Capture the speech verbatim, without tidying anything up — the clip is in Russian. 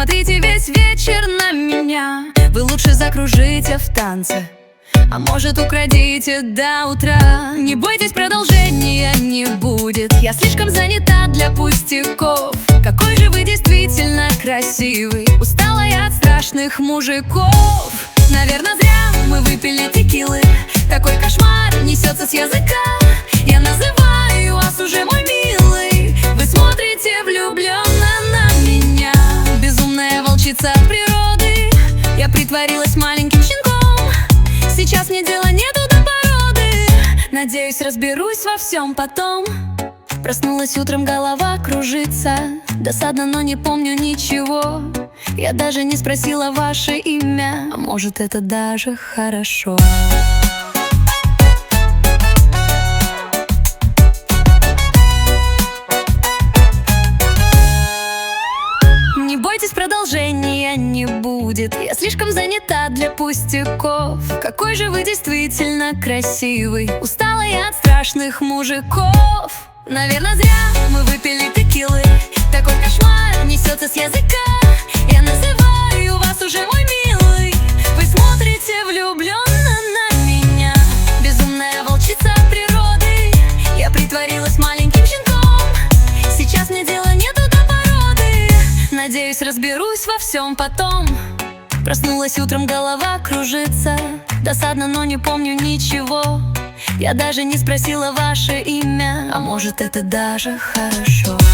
смотрите весь вечер на меня. Вы лучше закружите в танце, а может украдите до утра. Не бойтесь, продолжения не будет. Я слишком занята для пустяков. Какой же вы действительно красивый. Устала я от страшных мужиков. Наверное, зря мы выпили текилы. Такой кошмар несется с языка. Я называю вас уже мой милый. Вы смотрите влюбленно на меня. Безумная волчица от природы. Я притворилась маленьким щенком. Сейчас мне дела нету до породы. Надеюсь, разберусь во всем потом. Проснулась утром, голова кружится. Досадно, но не помню ничего. Я даже не спросила ваше имя. А может, это даже хорошо. Не бойтесь, продолжения не будет. Я слишком занята для пустяков. Какой же вы действительно красивый. Устала я от страшных мужиков. Наверное, зря мы выпили текилы. Такой кошмар несется с языка. Я называю вас уже мой милый. Вы смотрите влюбленно на меня. Безумная волчица от природы. Я притворилась маленьким щенком. Сейчас мне дела нету до породы. Надеюсь, разберусь во всем потом. Проснулась утром, голова кружится. Досадно, но не помню ничего. Я даже не спросила ваше имя. А может, это даже хорошо.